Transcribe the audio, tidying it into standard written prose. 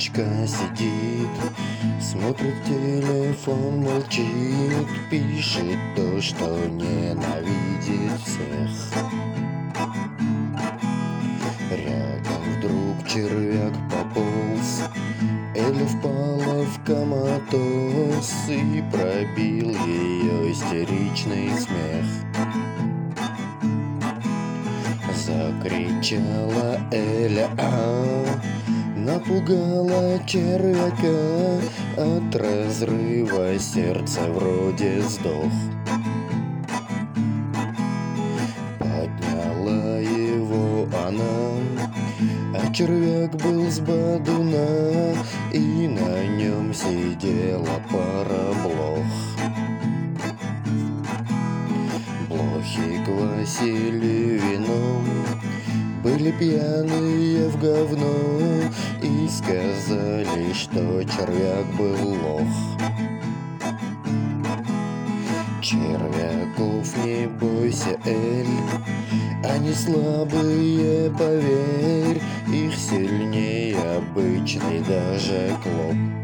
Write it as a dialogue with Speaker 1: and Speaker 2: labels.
Speaker 1: Девочка сидит, смотрит телефон, молчит, пишет то, что ненавидит всех. Рядом вдруг червяк пополз, Эля впала в коматоз и пробил ее истеричный смех. Закричала Эля, напугала червяка, от разрыва сердца вроде сдох. Подняла его она, а червяк был с бодуна, и на нем сидела пара блох. Блохи квасили вином, были пьяные в говно и сказали, что червяк был лох. Червяков не бойся, Эль, они слабые, поверь, их сильнее обычный даже клоп.